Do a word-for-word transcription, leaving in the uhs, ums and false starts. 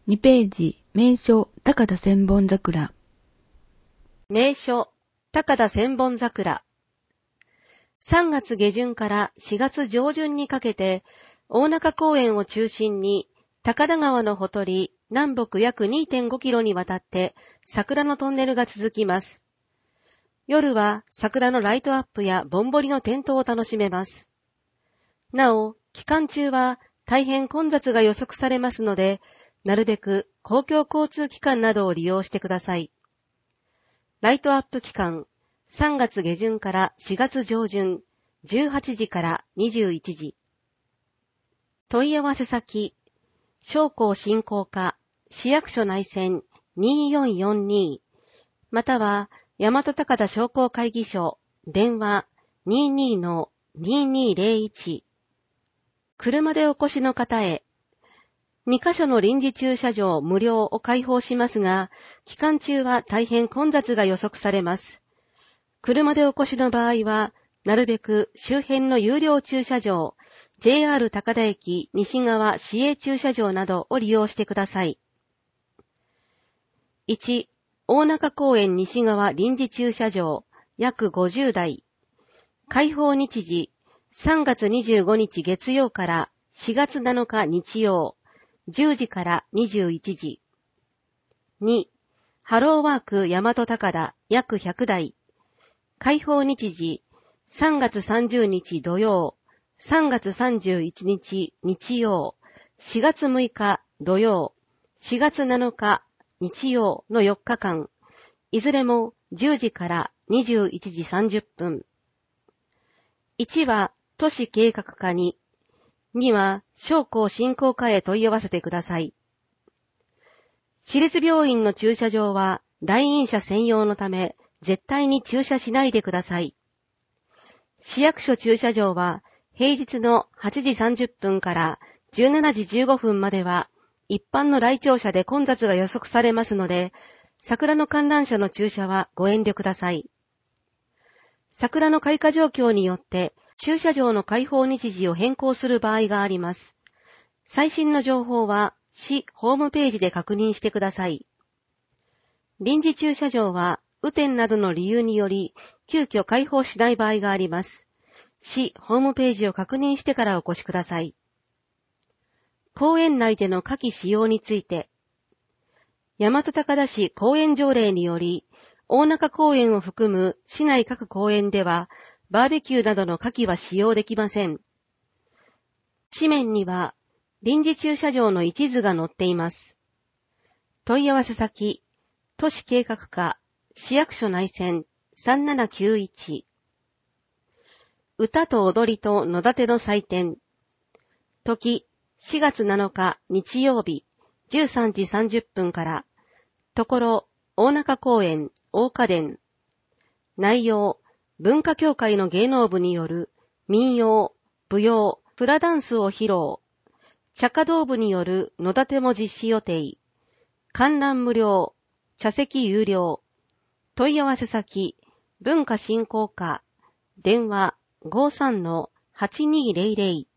にページ、名所、高田千本桜。 名所、高田千本桜。さんがつ下旬からしがつ上旬にかけて、大中公園を中心に、高田川のほとり、南北約 にてんごキロにわたって桜のトンネルが続きます。夜は桜のライトアップやぼんぼりの点灯を楽しめます。なお、期間中は大変混雑が予測されますので、なるべく公共交通機関などを利用してください。ライトアップ期間、さんがつ下旬からしがつ上旬、じゅうはちじからにじゅういちじ。問い合わせ先、商工振興課、市役所内線にーよんよんに、または大和高田商工会議所、電話 にじゅうにのにじゅうにゼロいち。車でお越しの方へ、にカ所の臨時駐車場無料を開放しますが、期間中は大変混雑が予測されます。車でお越しの場合は、なるべく周辺の有料駐車場、ジェイアール 高田駅西側市営駐車場などを利用してください。いち、大中公園西側臨時駐車場、約ごじゅうだい。開放日時、さんがつにじゅうごにち月曜からしがつなのか日曜、じゅうじからにじゅういちじ。に、ハローワーク大和高田約ひゃくだい。開放日時、さんがつさんじゅうにち土曜、さんがつさんじゅういちにち日曜、しがつむいか土曜、しがつなのか日曜のよっかかん、いずれもじゅうじからにじゅういちじさんじゅっぷん。いちは都市計画課に、には商工振興課へ問い合わせてください。市立病院の駐車場は来院者専用のため絶対に駐車しないでください。市役所駐車場は平日のはちじさんじゅっぷんからじゅうしちじじゅうごふんまでは一般の来庁者で混雑が予測されますので、桜の観覧車の駐車はご遠慮ください。桜の開花状況によって駐車場の開放日時を変更する場合があります。最新の情報は市ホームページで確認してください。臨時駐車場は雨天などの理由により急遽開放しない場合があります。市ホームページを確認してからお越しください。公園内での火器使用について、大和高田市公園条例により、大中公園を含む市内各公園では、バーベキューなどの火器は使用できません。紙面には、臨時駐車場の一図が載っています。問い合わせ先、都市計画課、市役所内線さんななきゅういち。歌と踊りと野立ての祭典。時、しがつなのか日曜日、じゅうさんじさんじゅっぷんから、ところ、大中公園、大花殿。内容、文化協会の芸能部による民謡、舞踊、フラダンスを披露。茶華道部による野立ても実施予定。観覧無料、茶席有料。問い合わせ先、文化振興課、電話 ごーさんのはちにーゼロゼロ。